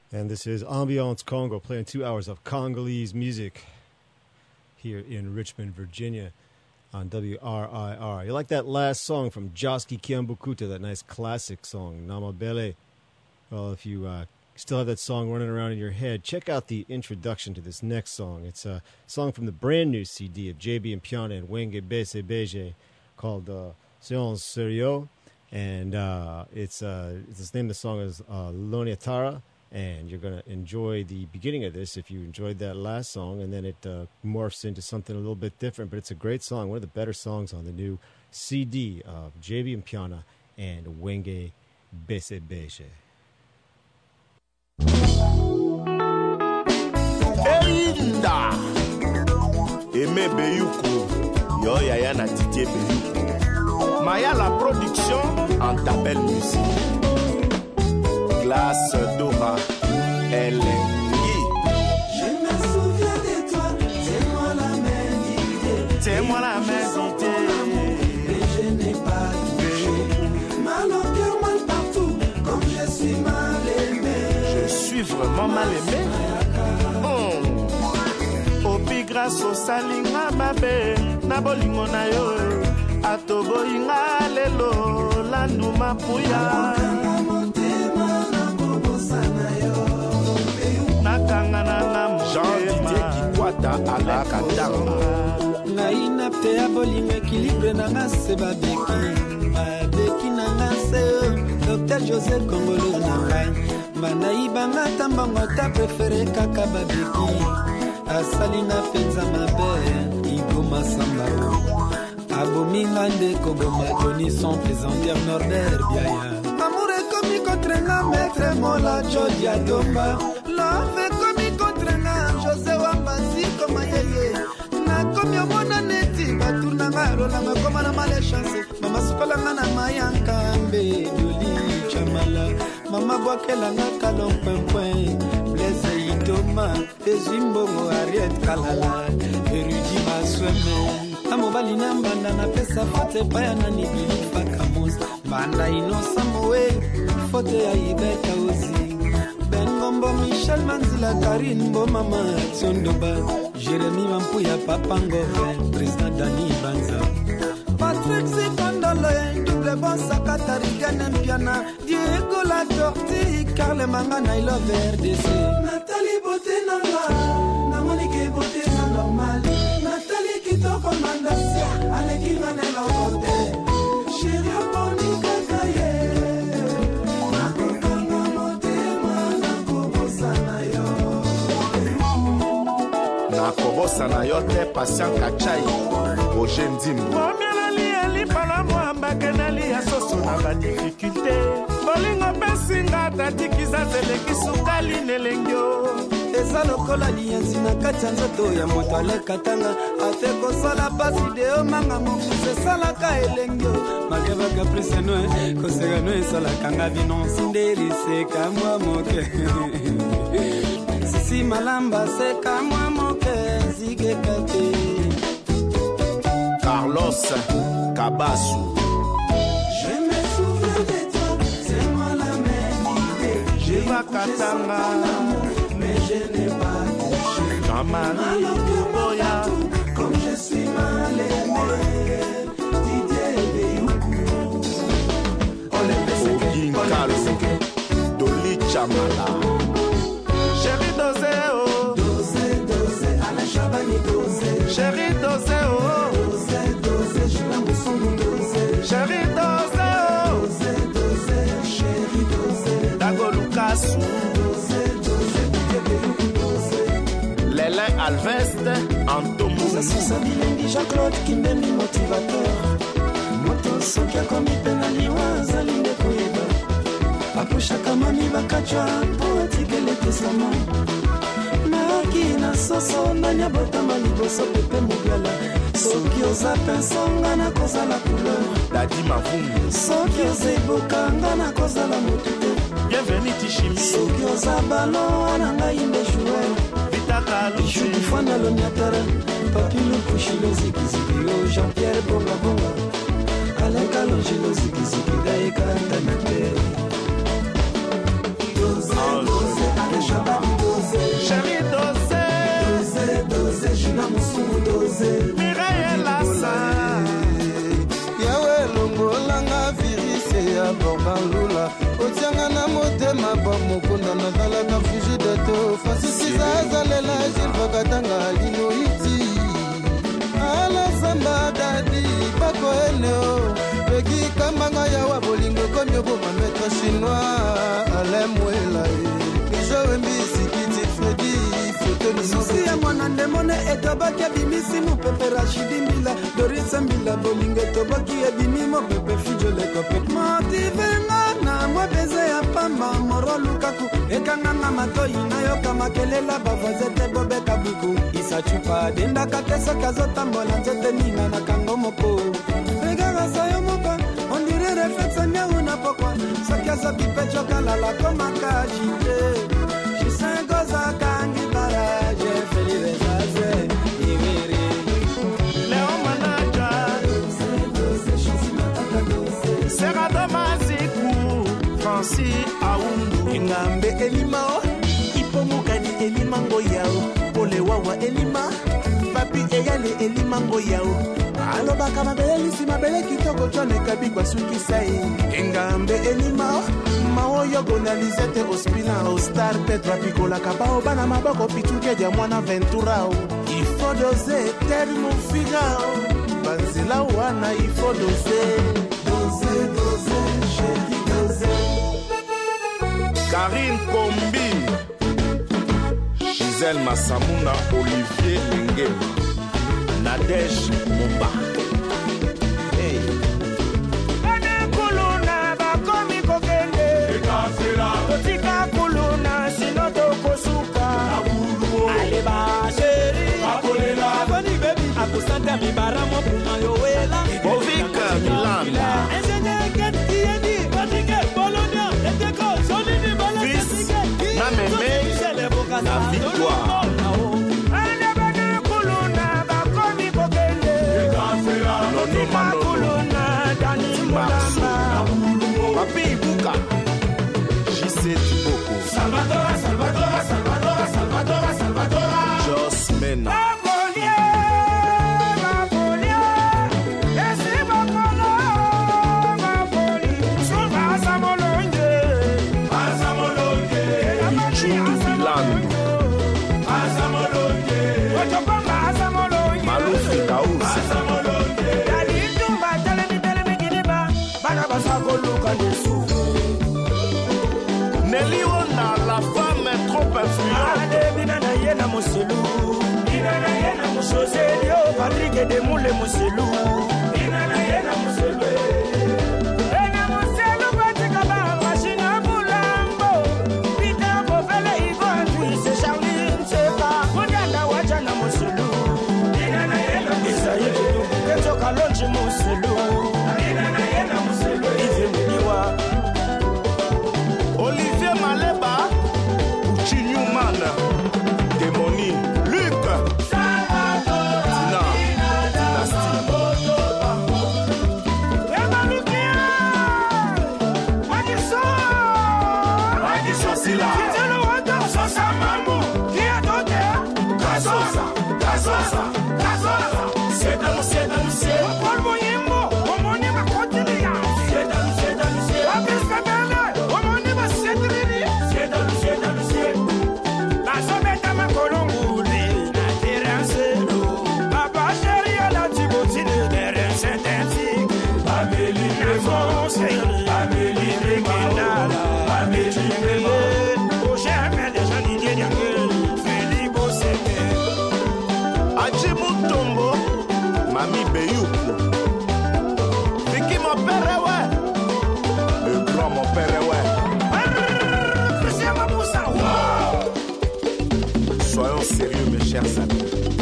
And this is Ambiance Congo, playing 2 hours of Congolese music here in Richmond, Virginia on WRIR. You like that last song from Joski Kiambukuta, that nice classic song, Namabele? Well, if you still have that song running around in your head, check out the introduction to this next song. It's a song from the brand new CD of JB Mpiana and Wenge Bese Beje called Séance Sérieux. And it's the name of the song is Loniatara. And you're going to enjoy the beginning of this if you enjoyed that last song, and then it morphs into something a little bit different. But it's a great song, one of the better songs on the new CD of JB Mpiana and Wenge Bese Beje. Erinda Aimé Beyuko Yo Yaya na Didier Beyuko Maya la production en tabelle musique. Glace Dora, elle Je me souviens de toi, tiens-moi la main d'idée. Tiens-moi la main d'idée. Et je n'ai pas touché. Mal au cœur, mal partout, comme je suis mal aimé. Je suis vraiment mal aimé. Opi grâce au salinga mabe, na bolingo na yo. Atoboinga lelo, landuma puya. Jean-Didier Kikwata ala katanga Naina pe abolingo équilibre nanga se babeki Babeki nanga se Dr. José Kongolo nanga Manayi banga tambango ta préféré kaka babeki Asalina penza mabe Igo Masamba Abominga nde koboma Johnny son plaisanteur Norder biaya Amour est comme contre nga maître mola Jody Adomba Love est comme contre nga José Wambasi koma yeye Na komi omona neti Batourna nga rolanga koma na male chance Mama sukola nga na mayanka Mbe Joli Chamala Mama boakela nga kalon pwen Blaise Idoma Ezimbongo Ariette Kalala Erudi Masweme Amobali na mbanda na pesa fote paya na nibili fakamus Banda inosa moe fote ya ibeka ozi Ben Ngombo Michel Manzila Karine Mbo Mama Tsondoba Jérémy Mampuya Papangove Président Dani Banza Patrick Zipandole Double Bon Sakatari Ganem Piana Diego La Torti Carle Mangana I love RDC Nathalie Boté Nanga Na Monique Boté na normal Nathalie Kitoko Mandasia Aleki Manela Boté Chéri Aponi Kakaye Nakokanga Motema Nakobosana yo Nakobosana yo te patient kachai Roger Ndimbo Combien ali pala mwamba kenali ya soso na ba difficulté Bolingo pesinga tatikiza zeleki sukali nelengyo Eza lokola lienzi na kati ya nzoto ya moto alekatanga afe kosala pasi deo manga mokuse salaka elengyo mageba caprice noe koseka noe salaka nga vino sindeli seka mwa moke sisi malamba seka mwa moke zige kate Carlos Kabasu Je me souviens de toi, c'est moi la même idée. J'ai Katanga mais je n'ai pas touché. Jean-Marie Boya, comme je suis mal aimé. Didier Beyuku. Ogin Kalu Doli Chamala Chéri Dosé oh Dosé, Alain Chabani Dosé. Chéri Dosé oh Dosé, je l'aime son Dosé. Chéri Dosé oh Dosé, chéri Dosé. Dago Lukasu Lélin Alveste Antomo Sasa bilengi Jean-Claude Kindemi motivateur Moto soki akomi pena liwa azali nde koyeba Apushaka mami bakachwa po atikele tesama Naki na soso nanya botama liboso pepe mobiala Soki oza penso nga na kozala couleur Dadi Mavungu Soki oza eboka nga na kozala motu te Bienvenue Tichimi Soki oza balo wana ngai nde joueur Ishuki fana lo nyatara Papilo kushilo zikiziki yo Jean-Pierre Bonga Bonga Aleka lo jilo zikiziki Daika Tanate motema bomokunda nazalaka frigide to fasisiza azalela jilvakatanga linoiti alasamba dadi bakoeneo peki kambanga yawa bolingo komi oboma maître chinois alemwela ijowembisi kiti fredi susi ya mwana ndemone etobaki ebimisi mopepe rashidi mbila dorisa mbila bolingo etobaki ebimi mopepe fijolekope motivenga na mwabeze ya pamba moro lukaku ekanganga matoi nayoka makelela bavazete bobeka buku isachupa dendaka te soki azotambola nzete nina na kango moko regaka sayo moka ondire reflexe miau na pokwa soki azoki mpe cokalala komaka jite jisengozakangi baraje felirezaze iviri Leo Manaja Serado Maziku Francis Aundu Engambe Elima Ipomukani Elima Ngoyao Ole Wawa Elima Papi Eyale Elima Ngoyao Alobaka mabele si mabele kitoko chone kabigwa sukisai Engambe Elima Mao yogo na Lizette Ospina Ostar Petra Picola Kabao Bana maboko pituke dia mwana Venturao Ifo doze termo figao Banzela wana ifo doze Doze, chérie, doze. Karine Kombi Gisèle Massamuna Olivier Lenge Nadège Momba Hey Kuluna bakomi kokende Otika kuluna sinoto kosuka Aleba sheri Akoni baby Akusanta mibaramo kuna yowela Bovika Milanda Enzeneke tieni Batike Bologna Eteko Solini Balasi Na meme La victoire Aleba kuluna bakomi kokende Otika kuluna Dani Molamba Papi Buka J.C. Tiboko Salvadora, Salvadora, Salvadora, Salvadora, Salvadora Jos Mena Nelly Wanda, la femme est trop influente. Binana yena Mousselou, Binana yena Mousselou, Patrick de Moule Mousselou, Binana yena Mousselou. Ena Mousselou Patikaba, Machina Boulambo, Peter Bovele Ivan, c'est Charline, c'est pas, Mondana Wajana Mousselou, Binana yena Mousselou, Keto Kalonji Mousselou, Binana yena Mousselou, Ivimuliwa. Olivier Maleba, Uchi Newman, Démoni, Luc, Tina, Dynastie. Wadiso Sila, Sosa Mambo, Gazosa, Gazosa, Gazosa, Sedan, Sedan, Sedan, Paul Moyembo, Omonima Cotilia, Sedan, Sedan, Sedan, Abiscabella, Omonima Sedrini, Sedan, Sedan, Sedan, La Someta Macolonguli, La Terrancelo, Papa Cheria, La Tibotine, Terence Sentensi, Amélie Rémonce, Amélie Rémonala, Amélie Rémonce, au jamais des gens d'Indien, Philippe Ossémé, Adjimutombo, Mami Beyoukou, Vicky mon père, ouais, le grand mon père, ouais, Christian Moussa, soyons sérieux, mes chers amis.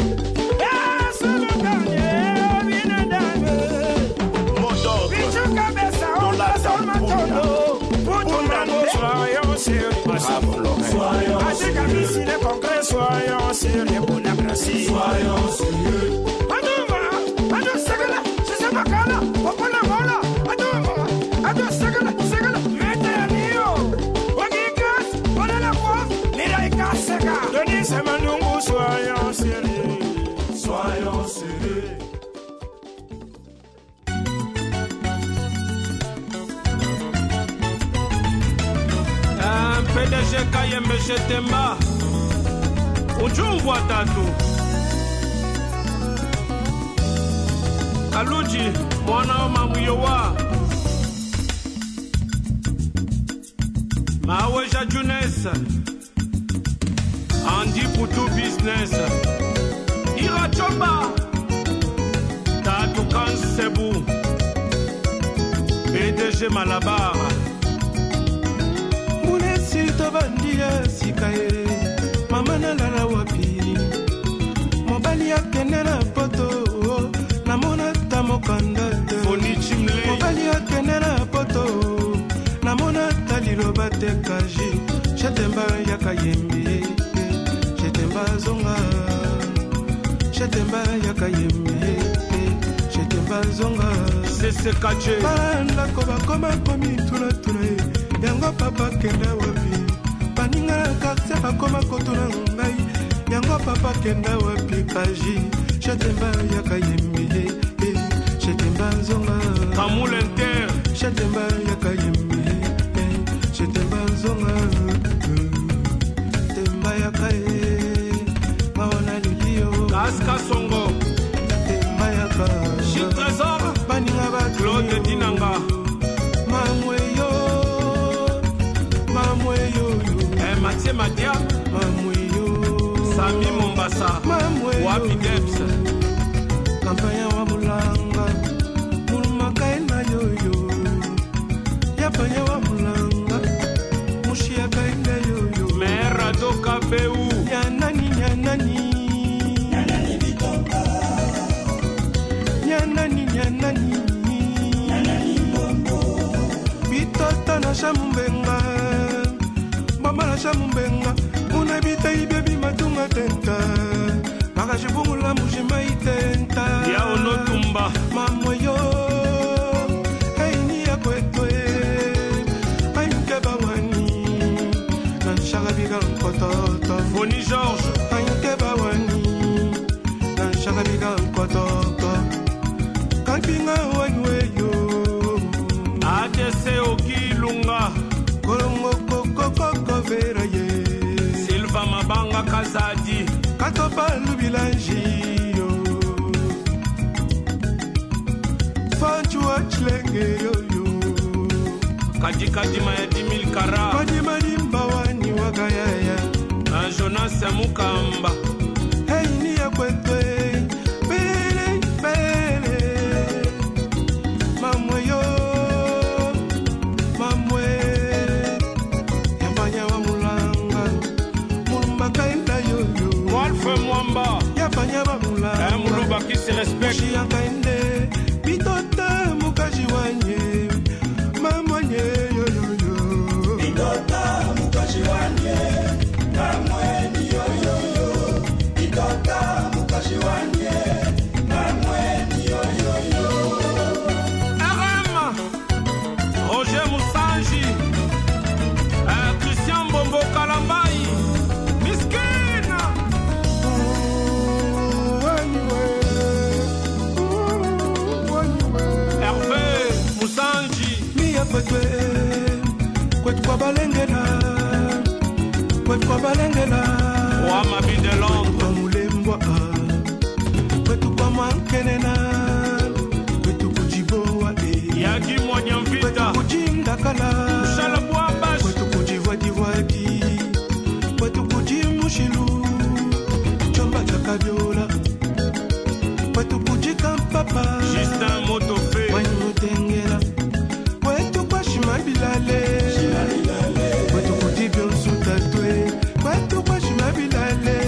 Soyons sérieux pour la Gracie. Soyons sérieux. Ado sagala, c'est ça makala. Opona mola. Ado sagala, sagala. Metanio. Wagigas, voilà la voix. Miraika sega. Denis Semanungu, soyons sérieux. Soyons sérieux. PDG Kayembe Shetemba Ujungu watatu Kaluji mwana wa Mamuyowa Maweja Junesa Andy Putu Business Ira Chomba Tatu Kansebu PDG Malabar Munesi Tobandia Sikaye Mama Nalala Wapi Mobali Akene na poto Namona Tamokanda Foni Chimle Mobali Akene na poto Namona Talilo Batekaji Shetemba Yakayembe Shetemba Zonga Shetemba Yakayembe Shetemba Zonga Sese Kache Banda Koba Koma Komi Tuna Tuna Yango Papa Kenda Wapi Paninga Kakse Bakoma Kotuna Ngai Yango Papa Kenda Wapi Kaji Shetemba Yakayembe Shetemba Zonga Kamule Inter Shetemba Yakayembe Shetemba Zonga Temba Yakaye Mawana Lilio Kaska Songo Temba Yaka Chil Trésor Paninga Batu Claude Dinanga Mamweyo Mamweyo Mathieu Madia Mamweyo Sami Mombasa Mamweyo Wapi Debs Kampanya wa Mulanga Mulumakaina yoyo Yapanya wa Mulanga Mushia kaina yoyo Mera Doka Peu Nyanani Nyanani Nyanani Bitoka Nyanani Nyanani Nyanani Bombo Bitota na Shamumbenga Mama na Shamumbenga Unabita ibebi matunga tenta Makashibungula mujima itenta Ya Onotumba Mamweyo Haini ya kwetwe Hainke bawani Nanshagabiga nkototo Foni Georges Hainke bawani Nanshagabiga nkototo Kampinga wanyweyo ADC Okilunga Kolongo koko koko vera ye Silva Mabanga Kazadi Katopa lubilanji yo Fanchua chilenge yo yo Kajikaji Mayadi Milkara Majima nimba wani wagayaya na Jonas Mukamba Hey ni ya kwetwe Bele bele Mamwe yo Mamwe Yambanya wa mulanga Mulumba kaenda yo yo Wolfe Mwamba Yambanya wa mulanga Muluba qui se respecte Mushi yakaende Bitota mukaji wanye Mamwanye yo yo yo Bitota mukaji wanye Mamweni yo yo yo Bitota mukaji wanye Mamweni yo yo yo RM Roger Moussanji Christian Bombo Kalambai Miskina Hervé Moussanji Mia kwetwe Kwetwa balengela Kwetwa balengela Wama Bidelong Kwa mulembwa Kwetu kwa mankenena Kwetu kujiboa Yagi Mwanyamvita Kwetu kujindakala Shala Bwambash Kwetu kujivwadiwadi Kwetu kujimushilu Chomba chakabiola Kwetu kujikampapa Justin Motofe Wanyutengela Kwetu kwa shimabilale Kwetu kutibyo nsutatwe Kwetu kwa shimabilale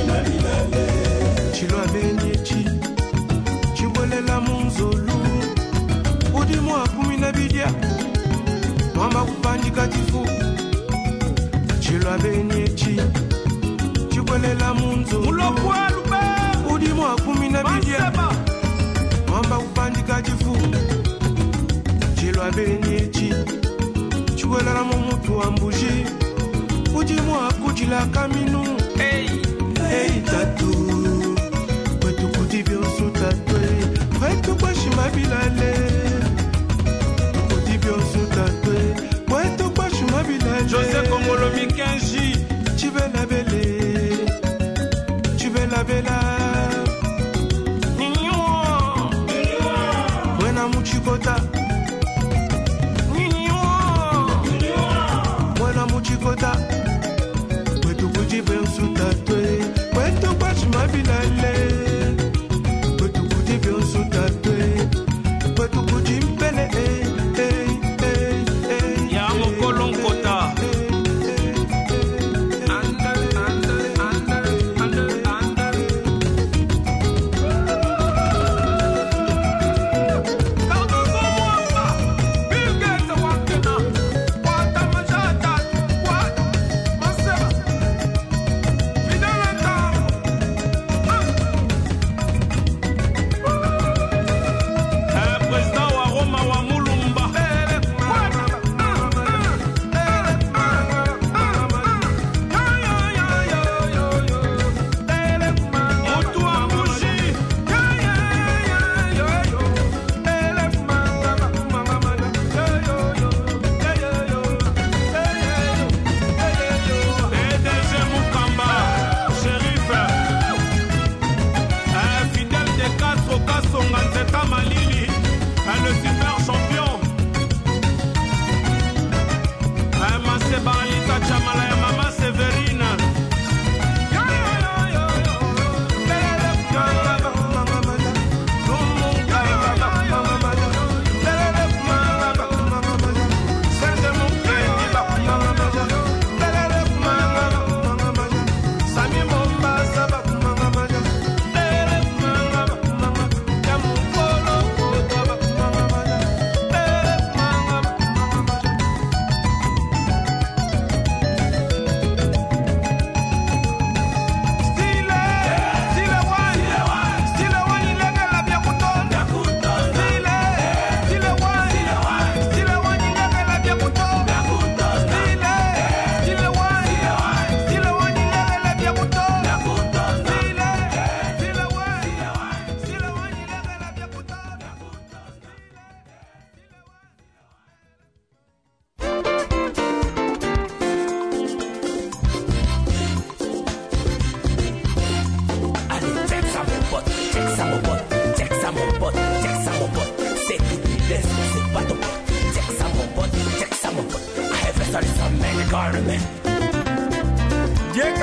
Chilo abenyechi Chibolela munzolu Udi mwa kumina bidia Mwamba kupandika tifu Chilo abenyechi Chibolela munzolu Mulopwa Lube Udi mwa kumina bidia Manseba Mwamba kupandika tifu Chilo abenyechi Chibolela mumutu wa mbuji Udi mwa kujila kaminu Hey Hey tatu Kwetu kutibyo nsutatwe Kwetu kwa shimabilale Kutibyo nsutatwe Kwetu kwa shimabilale José Kongolo Mikel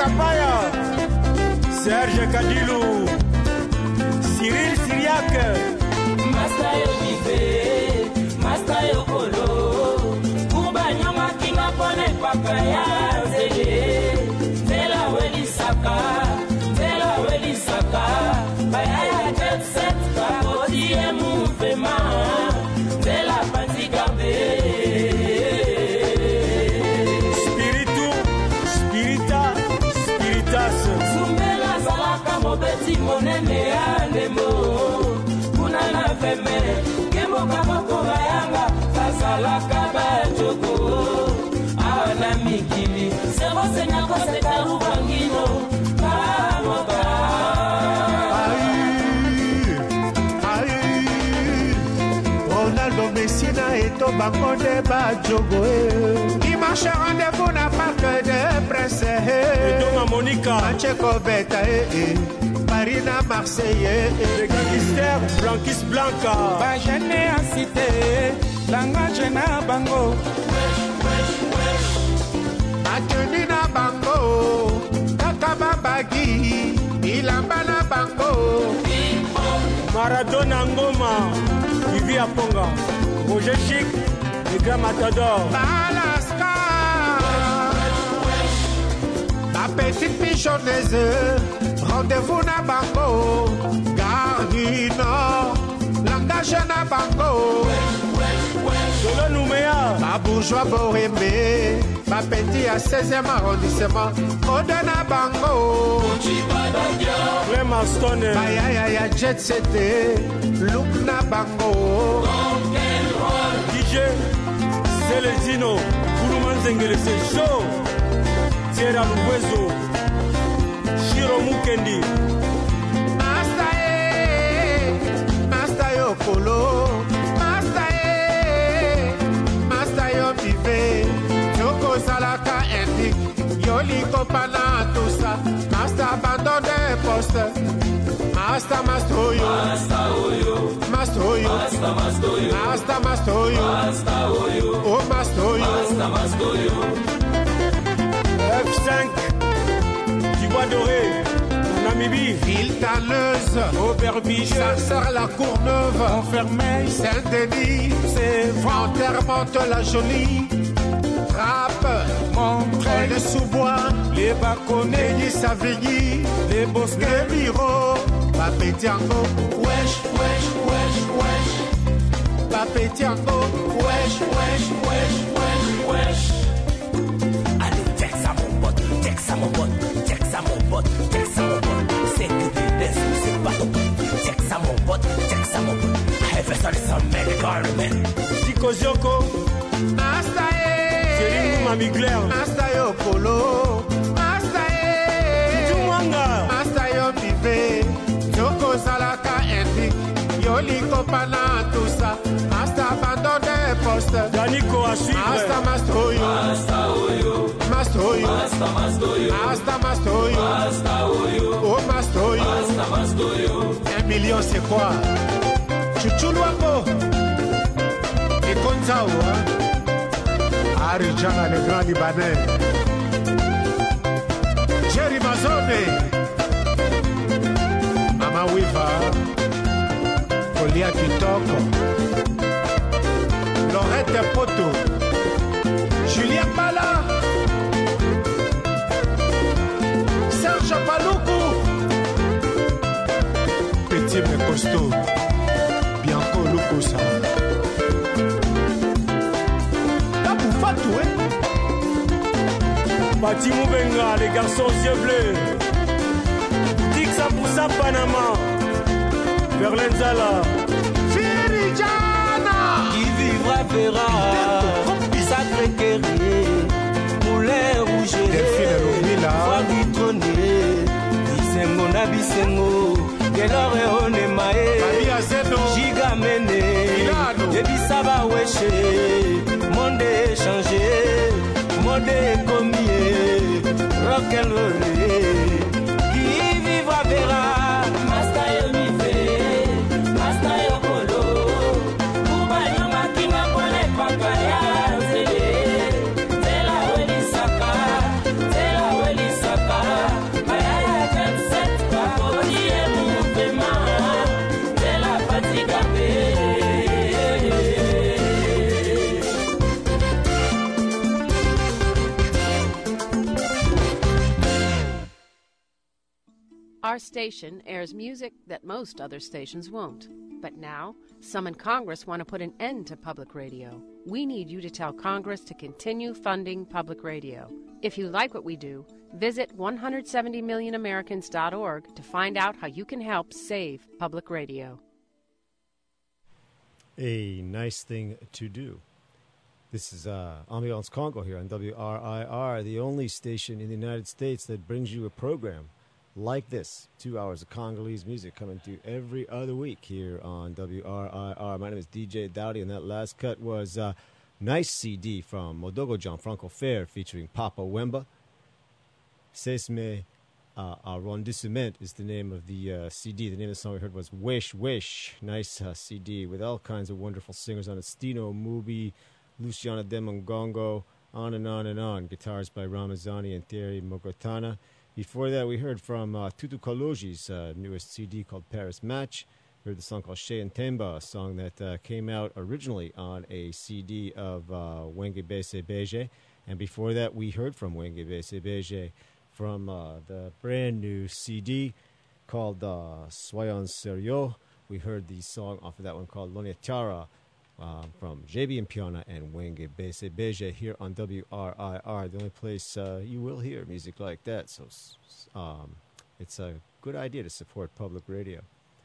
Kapaya, Serge Kadilou, Cyril Syriac, Mastayo Bife, Mastayo Kolo, Kubanyama Kinga Pone Papaya, Zela Welisaka, Bayaya Jet Set, Kakoti et Mouvement, Zela Panzi Gardé. Zumbela Zalaka Mobeti Monene Anemo, Kunana Feme, Kemo Kaboko Bayanga, Zalaka Bajoko, Awana Mikili, Sero Senyako Setaru Bangino, Kamoka. Ronaldo Messina et Tobango de Bajogo. Dimanche rendez-vous n'a pas que de presse. Doma Monica, Mancheko Beta Marina Marseille. le gangster Blanquis Blanca, Bajene a cité, langage na bango. Ateni na bango, Kakaba Bagi, Ilamba na bango. Maradona Ngoma, Vivi Aponga, Roger Chic, le grand matador, Alaska, la petite pigeonneuse, rendez-vous na bango, Garino, langage na bango, Solo Nouméa, ma bourgeois bohémé, ma petit à 16e arrondissement, Oda na bango, Clément Stone, Ayaya Jet City, Look na bango, DJ, Celestino, Kourouman Zengele, c'est chaud, Thierry Loubezo, Shiro Mukendi, Master Yokolo, Master Yopive, Yoko Salaka Epic, Yoliko Pana Tusa, Master abandonne poste, Master Mastoyo, Mastoyo, Oh Mastoyo, F5, Dubois Doré, Namibie, Ville Tanneuse, Aubervilliers, Sarsar la Courneuve, Montfermeil, Saint-Denis, c'est Enterre la Jolie, Trappe, Montreuil, le sous-bois, les Baconnais, Denis Savigny, les Bosquets, le Miro, Papetiango, wesh, wesh, wesh, wesh, Papetiango, wesh, wesh, wesh, wesh, wesh. Allez, check ça mon pote, check ça mon pote, check ça mon pote, check ça mon pote. C'est que des c'est pas ton pote. Check ça mon pote, check ça mon pote. I have a solid man. Zico Zioko, Céline Mami Claire, Master Yokolo, Titi Mwanga, Master Yopive, Yoko Salaka Epic, Yoliko Pana Tusa, Master abandonne poste, Danico à suivre, Mastoyo, Oh Mastoyo, 1 million c'est quoi? Chuchuluapo, et Konzao, Arijana le grand Libanais, Jerry Mazone, Mama Wiva, Kolia Kitoko, Lorette Poto, Julien Bala, Serge Paloukou, Petit mais costaud, Bianco Lukusa, Tapu Fatou, Bati Moubenga, les garçons aux yeux bleus, Dixa pour ça Panama, Verlenzala, Firijana, Qui vivra verra, sacré guerrier, moulin rouge, Delphine Lomila, foi du trônier, Bisengo na bisengo, Gelore onemae, Maria Zeno, Gigamene, Milano, Ebisaba weche, monde échangé, monde commier, rock'n'roll, qui vivra verra, Mastayo Bife, Mastayo Kolo, Kubanyama Kinga Pone Papaya, Zela Welisaka, Our station airs music that most other stations won't. But now, some in Congress want to put an end to public radio. We need you to tell Congress to continue funding public radio. If you like what we do, visit 170millionamericans.org to find out how you can help save public radio. A nice thing to do. This is Ambiance Congo here on WRIR, the only station in the United States that brings you a program like this. 2 hours of Congolese music coming to you every other week here on WRIR. My name is DJ Dowdy, and that last cut was a nice CD from Modogo Gianfranco Fair featuring Papa Wemba. Sesme Arrondissement is the name of the CD. The name of the song we heard was Wish Wish. Nice CD with all kinds of wonderful singers on it. Stino Mubi, Luciana Demongongo, on and on and on. Guitars by Ramazani and Thierry Mogotana. Before that, we heard from Tutu Kaloji's newest CD called Paris Match. We heard the song called Shea and Temba, a song that came out originally on a CD of Wenge Bese Beje. And before that, we heard from Wenge Bese Beje from the brand new CD called Soyons Serio. We heard the song off of that one called Loniatara from JB and Piana and Wenge Bese Beje here on WRIR, the only place you will hear music like that. So it's a good idea to support public radio.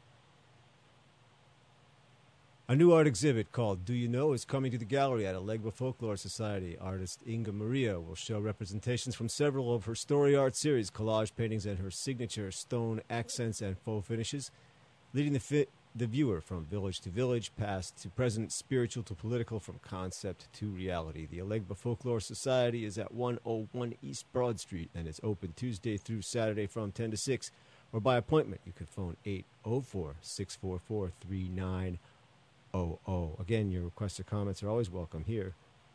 A new art exhibit called Do You Know is coming to the gallery at Alegba Folklore Society. Artist Inga Maria will show representations from several of her story art series, collage paintings, and her signature stone accents and faux finishes, leading the viewer from village to village, past to present, spiritual to political, from concept to reality. The Alegba Folklore Society is at 101 East Broad Street and is open Tuesday through Saturday from 10 to 6, or by appointment. You can phone 804-644-3900. Again, your requests or comments are always welcome here,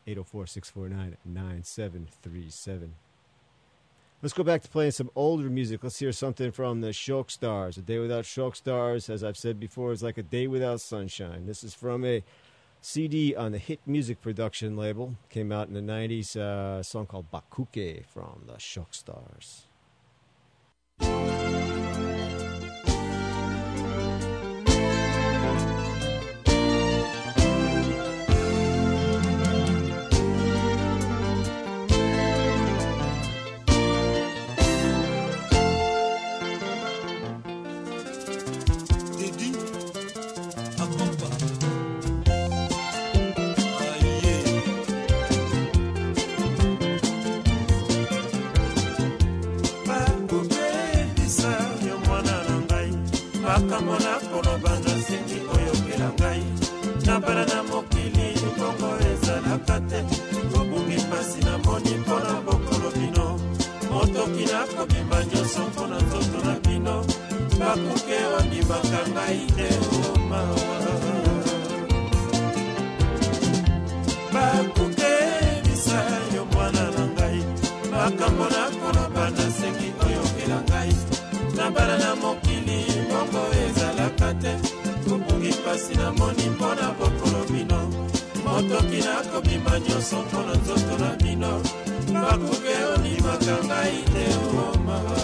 804-649-9737. Let's go back to playing some older music. Let's hear something from the Shock Stars. A day without Shock Stars, as I've said before, is like a day without sunshine. This is from a CD on the Hit Music Production label. Came out in the 90s, a song called Bakuke from the Shock Stars. makamona koloba nasengi oyokela ngai nabala na mokili kongo ezalaka te obungi mpasi na moni mpona bokolo bino motoki nakobimba nyonso mpona nzoto na bino bakuke ondimaka ngai te omawa bakuke bisa yo mwana na ngai makambo na koloba nasengi oyokela ngai nabala na mokili bongo ezalaka te kopungi pasi na moni mpona bokolo bino motoki nakobima nyonso mpona nzoto na bino bakuke ondimaka ngai te omawa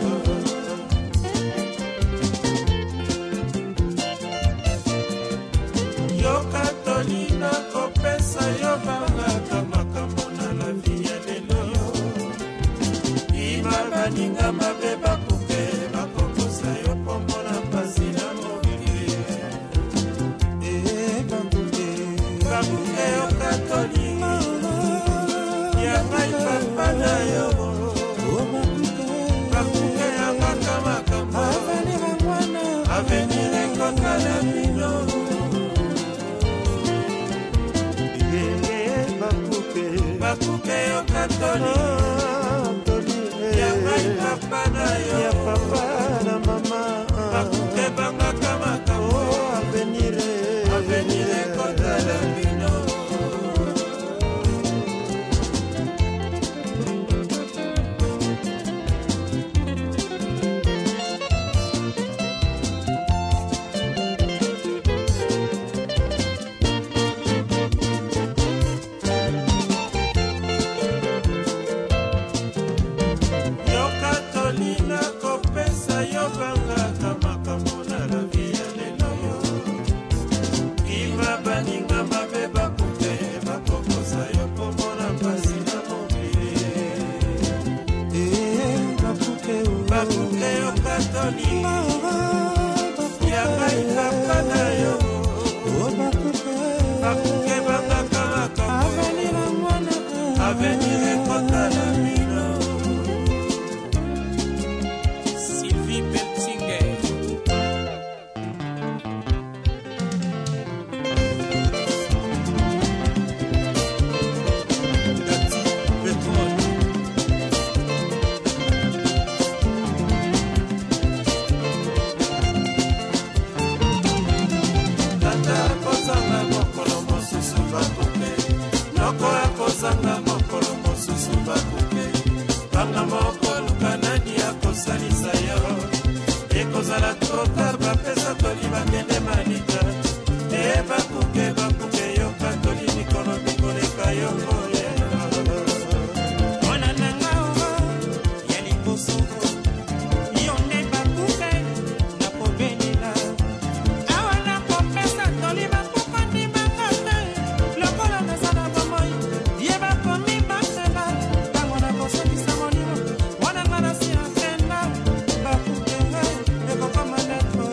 yo katoli nakopesa yo bangaka makambo na la vie ya lelo yo iba baninga mabe bakuke bakokosa yo pombo na pasi na mokili bakuke bakuke yo katoli ya ngai papa na yo bakuke ya kaka makambo avenir ekota na bino bakuke yo katoli ya ngai papa na yo ya papa na mama bakuke bangaka makambo avenir ekota na bino bakuke yo katoli yakaika pana yo bakuke bangaka makambo avenir ekota na mino Sylvie Bertinger Kozanga mokolo mosusu bakuke banga mokolo kanani akosalisa yo ekozala trotar bapesa toli bakende malika bakuke yo katoli mikolo mikoleka yo mwana nanga oba ya liboso yo nde bakuke na kobenila awa na kopesa toli bakuka ndimanga te lokola nazala bomoi Wana ngana si antena bakuke eko kama netro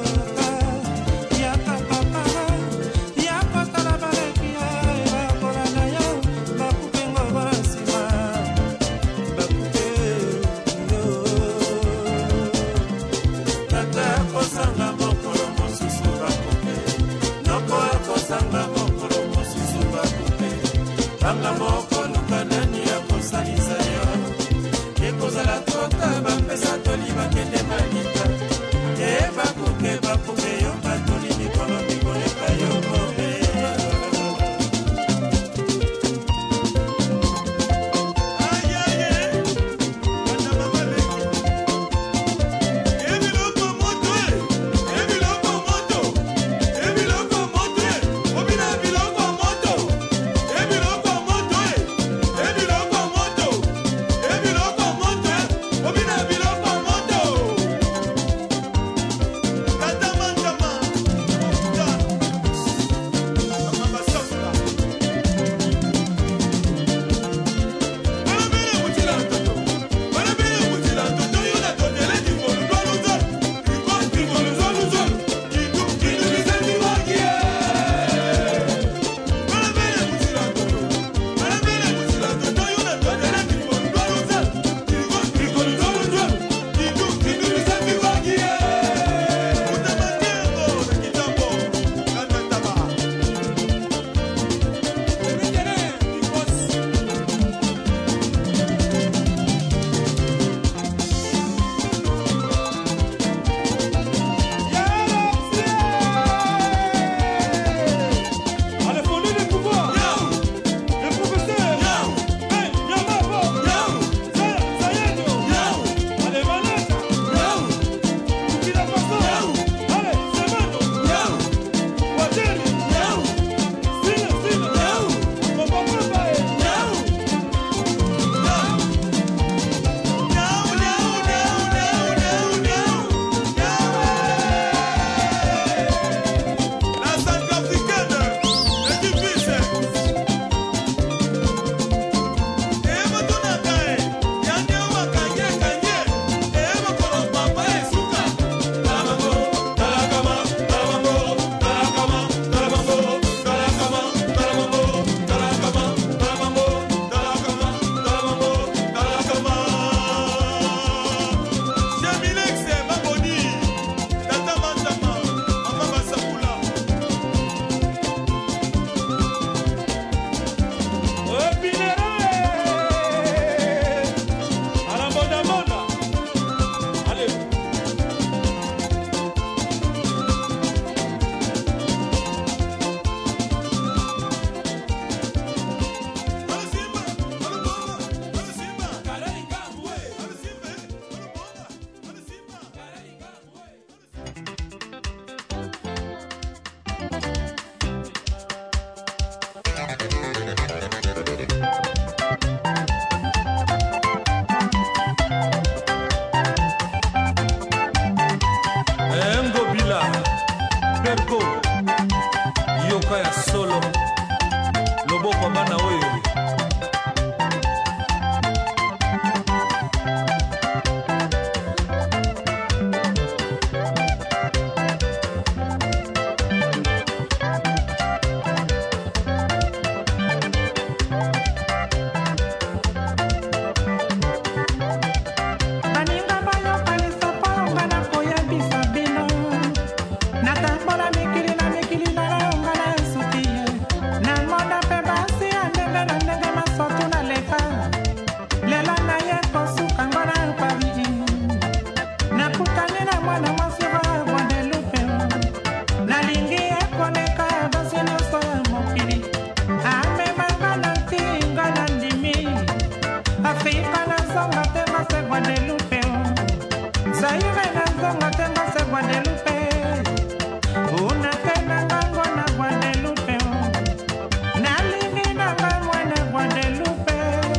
se Guadeloupe Zaire na ngongo tengo se Guadeloupe Una kena ngongo na Guadeloupe Nalingi na ngongo na Guadeloupe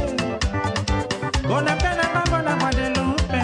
Una kena ngongo na Guadeloupe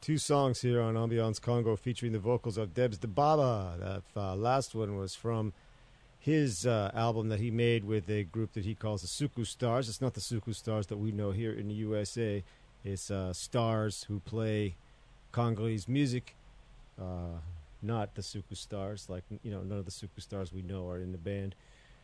Two songs here on Ambiance Congo featuring the vocals of Debs Dababa. That last one was from his album that he made with a group that he calls the Suku Stars. It's not the Suku Stars that we know here in the USA. It's stars who play Congolese music, not the Suku Stars. Like, none of the Suku Stars we know are in the band.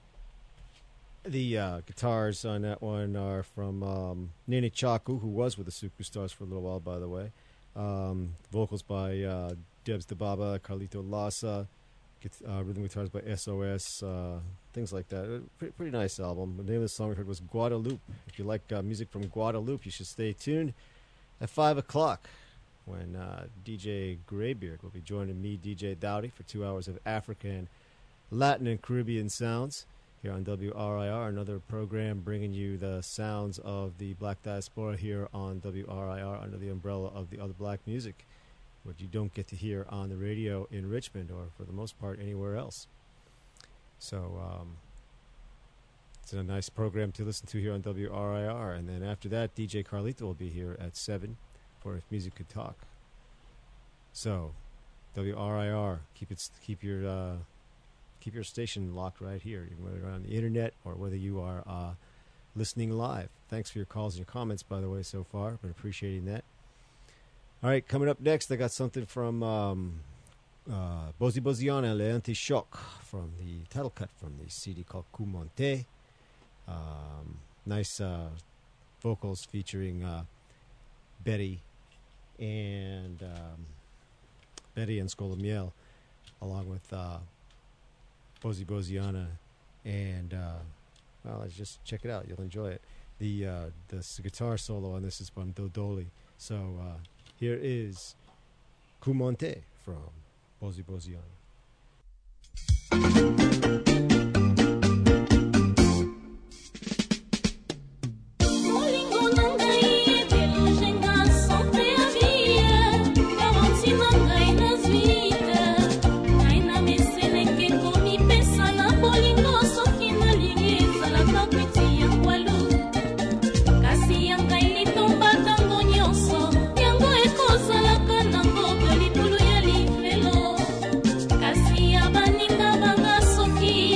The guitars on that one are from Nene Chaku, who was with the Suku Stars for a little while, by the way. Vocals by Debs Dababa, Carlito Lassa, rhythm guitars by SOS, things like that. Pretty nice album. The name of the song we heard was Guadeloupe. If you like music from Guadeloupe, you should stay tuned at 5 o'clock when DJ Greybeard will be joining me, DJ Dowdy, for 2 hours of African, Latin, and Caribbean sounds here on WRIR, another program bringing you the sounds of the Black diaspora here on WRIR under the umbrella of the other black music, what you don't get to hear on the radio in Richmond or for the most part anywhere else. So it's a nice program to listen to here on WRIR. And then after that, DJ Carlito will be here at 7 for If Music Could Talk. So WRIR, keep your station locked right here, whether you're on the internet or whether you are listening live. Thanks for your calls and your comments, by the way, so far. Been appreciating that. All right, coming up next, I got something from Bozi Boziana, Le Anti-Choc, from the title cut from the CD called Kumonte. Nice vocals featuring Betty and Scolomiel, along with Bozi Boziana, and let's just check it out. You'll enjoy it. The guitar solo on this is from Dodoli. So here is Kumonte from Bozi Boziana. Kasi ya baninga banga soki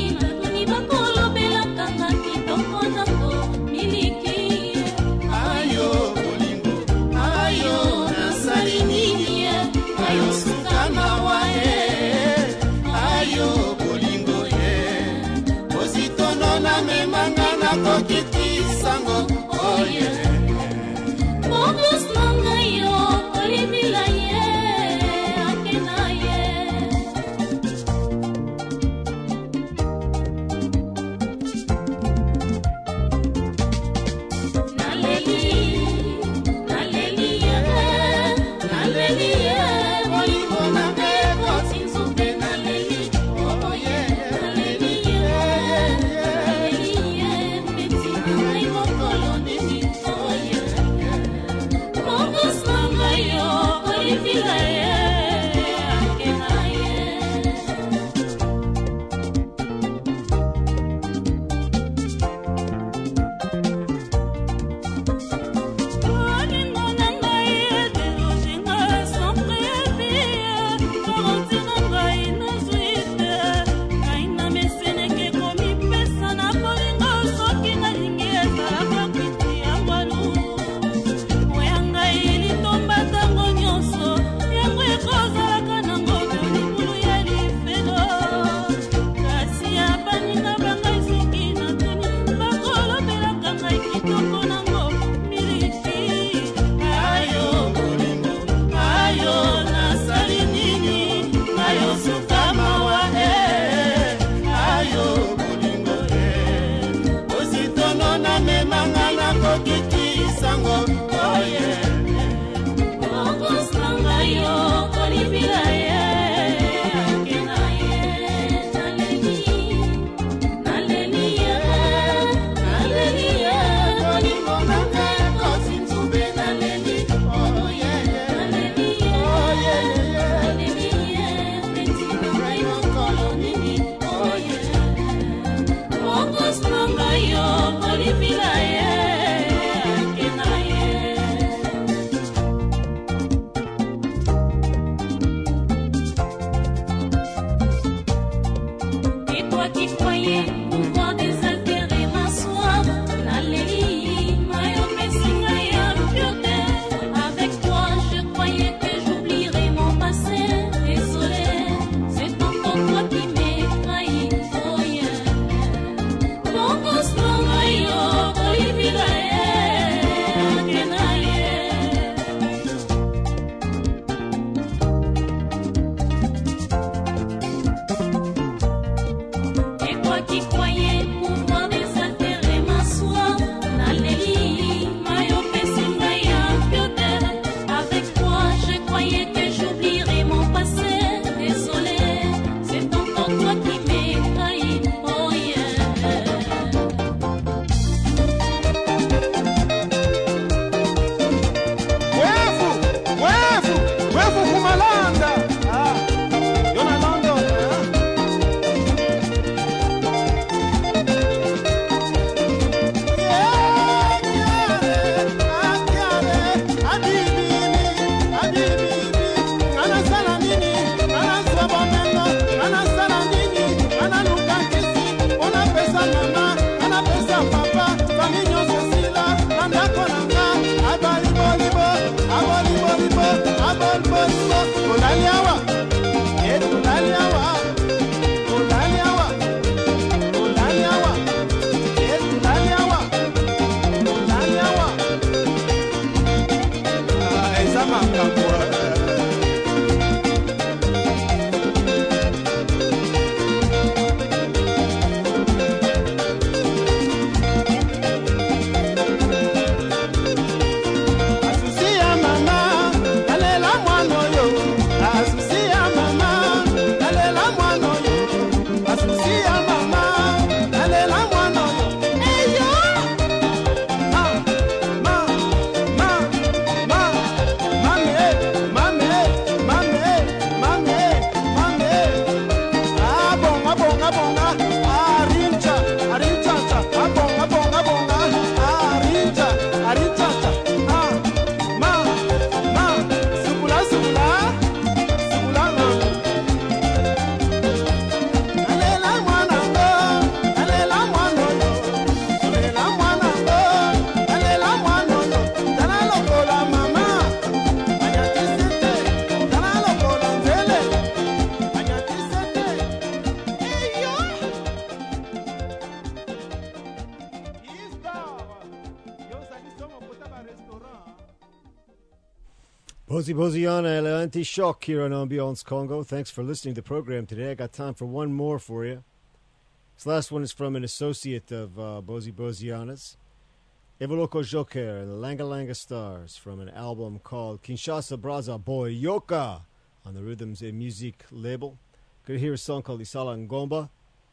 Bozy Boziana and Anti-Shock here on Ambiance Congo. Thanks for listening to the program today. I got time for one more for you. This last one is from an associate of Bozy Boziana's, Evoloko Joker and the Langa Langa Stars, from an album called Kinshasa Braza Boyoka on the Rhythms and Music label. Gonna hear a song called Isala Ngomba,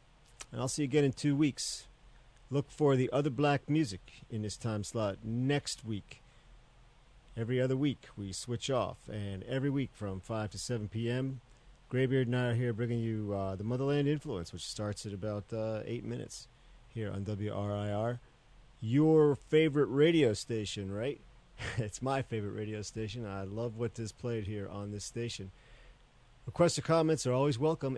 and I'll see you again in 2 weeks. Look for the other black music in this time slot next week. Every other week we switch off, and every week from 5 to 7 p.m., Graybeard and I are here bringing you the Motherland Influence, which starts at about 8 minutes here on WRIR. Your favorite radio station, right? It's my favorite radio station. I love what is played here on this station. Requests or comments are always welcome,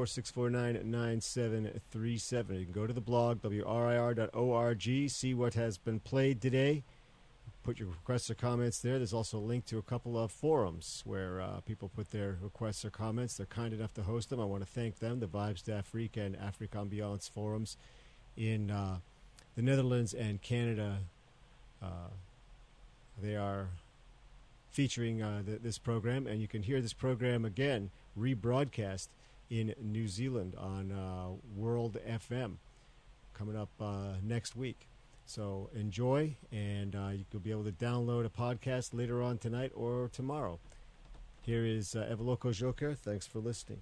804-649-9737. You can go to the blog, WRIR.org, see what has been played today. Put your requests or comments there. There's also a link to a couple of forums where people put their requests or comments. They're kind enough to host them. I want to thank them, the Vibes d'Afrique and Afrique Ambiance forums in the Netherlands and Canada. They are featuring this program, and you can hear this program again rebroadcast in New Zealand on World FM coming up next week. So enjoy, and you'll be able to download a podcast later on tonight or tomorrow. Here is Evoloko Joker. Thanks for listening.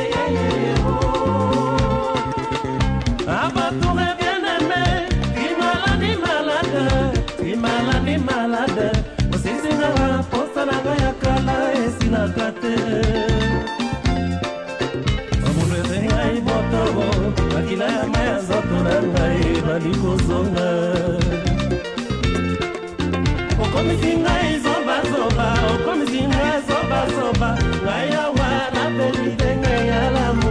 Bien aimé, qui m'a ngonga okomisinga izobazoba okomisinga zobazoba ngaya wana pelidenge yalamu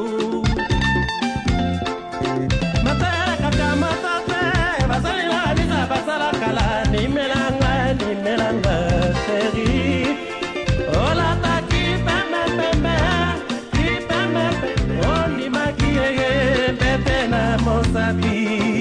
matara kaka matape basalila biza basala kala nimelanga chéri ola taki peme oni makiye bete na mosabi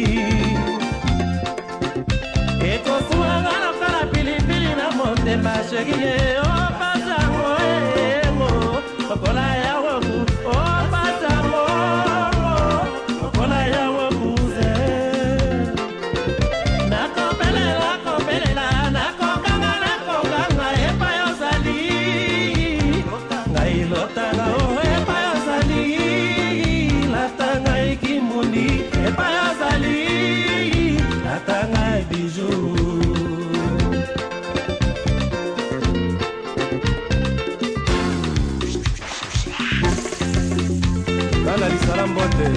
eko suanga na kala pilipili na motema chéri o pasango emo okola ya woku o pasango okola ya woku Salambote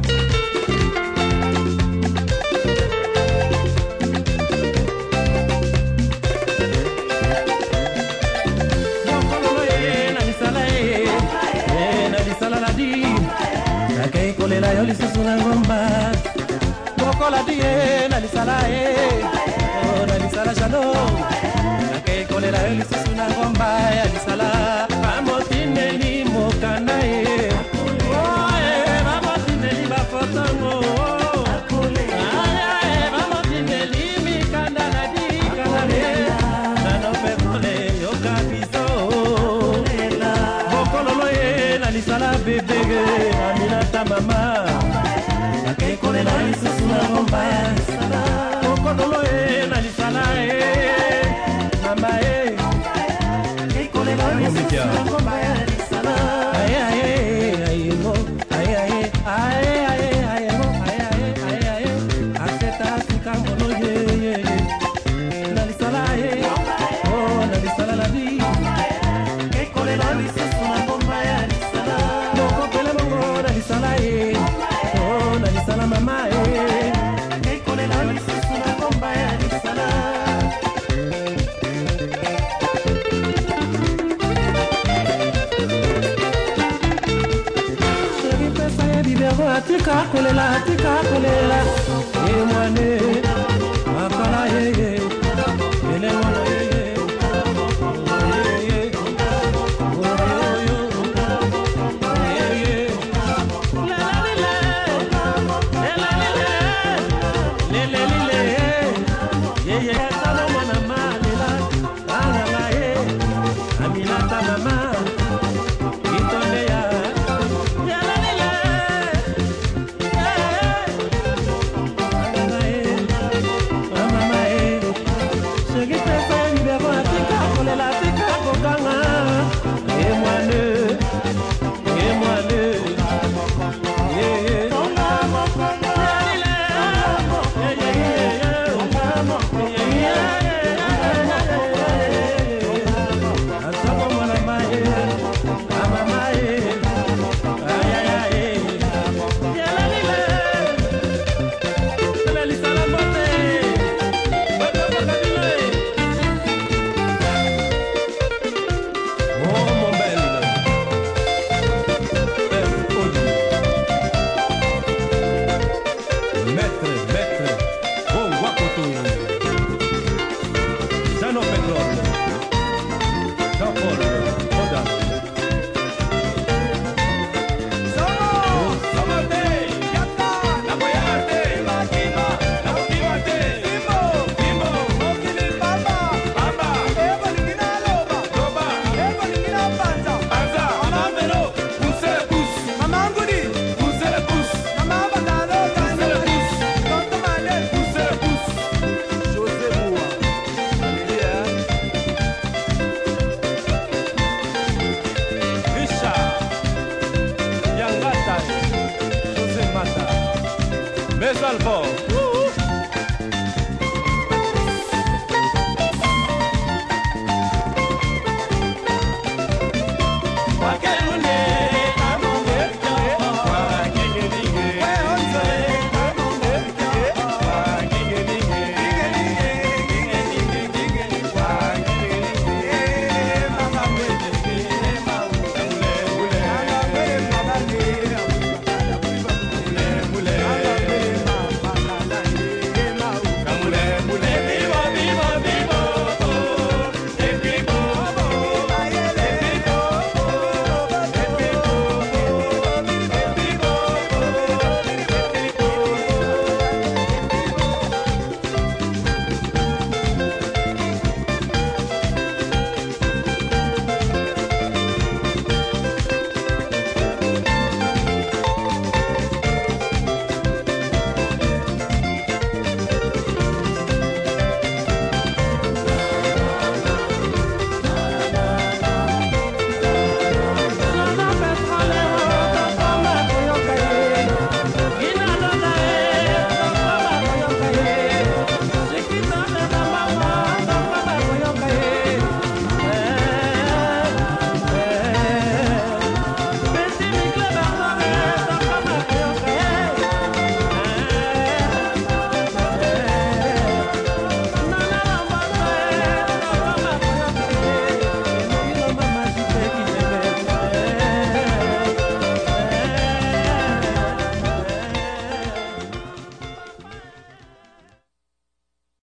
kolela yo lisusu na ngomba bokola die na lisala na lisala jano akei kolela yo lisusu na ngomba ya lisala pamotineli mokana pamotineli bafotongo pamotineli mikanda na dikanale nanope kole yoka biso bokololo ye na lisala bebege aminata mama akei kolela lisusu na ngomba ya lisala bokololo ye na lisala mama akei kolela lisusu na ngomba ya lisala aseta sikambono ye na lisala na lisala la di akei kolela lisusu na ngomba ya lisala bokopele mongo na lisala na lisala mama akei kolela lisusu na ngomba ya lisala Tika kolela mwane makala ele mwana yeah